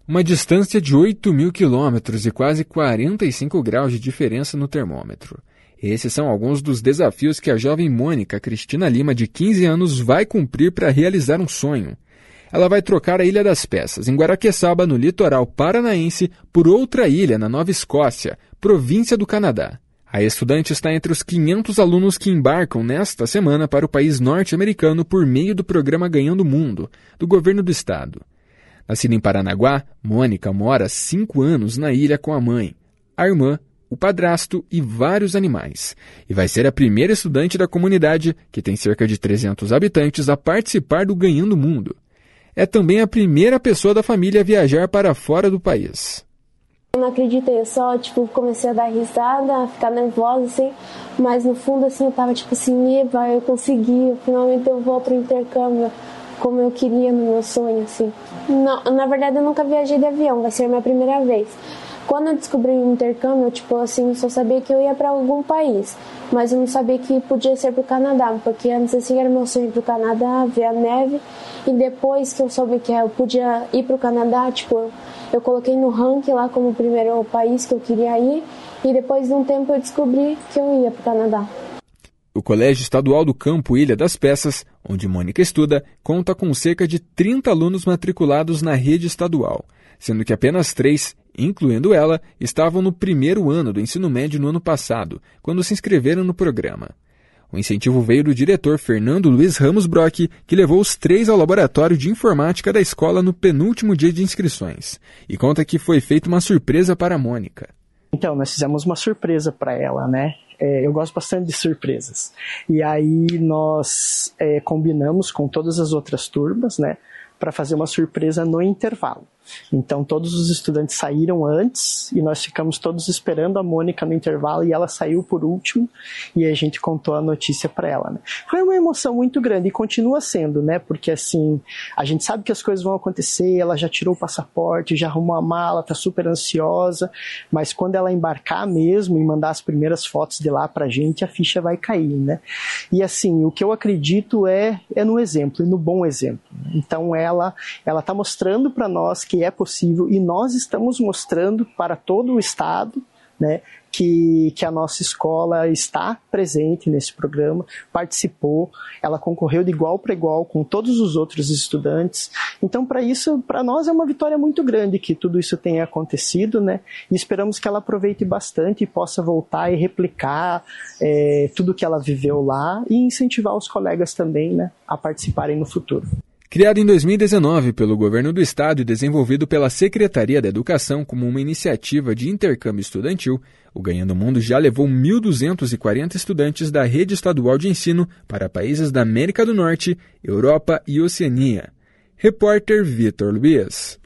Uma distância de 8.000 quilômetros e quase 45 graus de diferença no termômetro. Esses são alguns dos desafios que a jovem Mônica Cristina Lima, de 15 anos, vai cumprir para realizar um sonho. Ela vai trocar a Ilha das Peças, em Guaraqueçaba, no litoral paranaense, por outra ilha na Nova Escócia, província do Canadá. A estudante está entre os 500 alunos que embarcam nesta semana para o país norte-americano por meio do programa Ganhando o Mundo, do governo do estado. Nascida em Paranaguá, Mônica mora há 5 anos na ilha com a mãe, a irmã, o padrasto e vários animais. E vai ser a primeira estudante da comunidade, que tem cerca de 300 habitantes, a participar do Ganhando o Mundo. É também a primeira pessoa da família a viajar para fora do país. Eu não acreditei, eu só, comecei a dar risada, a ficar nervosa, assim, mas no fundo, assim, eu tava, Eva, eu consegui, finalmente eu vou pro intercâmbio, como eu queria no meu sonho, assim. Não, na verdade, eu nunca viajei de avião, vai ser a minha primeira vez. Quando eu descobri o intercâmbio, eu só sabia que eu ia para algum país, mas eu não sabia que podia ser pro Canadá, porque antes, assim, era meu sonho ir pro Canadá, ver a neve, e depois que eu soube que eu podia ir pro Canadá, eu coloquei no ranking lá como o primeiro país que eu queria ir, e depois de um tempo eu descobri que eu ia pro Canadá. O Colégio Estadual do Campo Ilha das Peças, onde Mônica estuda, conta com cerca de 30 alunos matriculados na rede estadual, sendo que apenas 3, incluindo ela, estavam no primeiro ano do ensino médio no ano passado, quando se inscreveram no programa. O incentivo veio do diretor Fernando Luiz Ramos Brock, que levou os 3 ao laboratório de informática da escola no penúltimo dia de inscrições, e conta que foi feita uma surpresa para a Mônica. Então, nós fizemos uma surpresa para ela, né? Eu gosto bastante de surpresas. E aí nós combinamos com todas as outras turmas, né, para fazer uma surpresa no intervalo. Então todos os estudantes saíram antes e nós ficamos todos esperando a Mônica no intervalo e ela saiu por último e a gente contou a notícia para ela, né? Foi uma emoção muito grande e continua sendo, né? Porque assim, a gente sabe que as coisas vão acontecer, ela já tirou o passaporte, já arrumou a mala, tá super ansiosa, mas quando ela embarcar mesmo e mandar as primeiras fotos de lá pra gente, a ficha vai cair, né? E assim, o que eu acredito é no exemplo e no bom exemplo. Então ela tá mostrando para nós que é possível e nós estamos mostrando para todo o estado, né, que a nossa escola está presente nesse programa, participou, ela concorreu de igual para igual com todos os outros estudantes. Então, para nós é uma vitória muito grande que tudo isso tenha acontecido, né? E esperamos que ela aproveite bastante e possa voltar e replicar tudo que ela viveu lá e incentivar os colegas também, né, a participarem no futuro. Criado em 2019 pelo governo do estado e desenvolvido pela Secretaria da Educação como uma iniciativa de intercâmbio estudantil, o Ganhando o Mundo já levou 1.240 estudantes da rede estadual de ensino para países da América do Norte, Europa e Oceania. Repórter Vitor Luiz.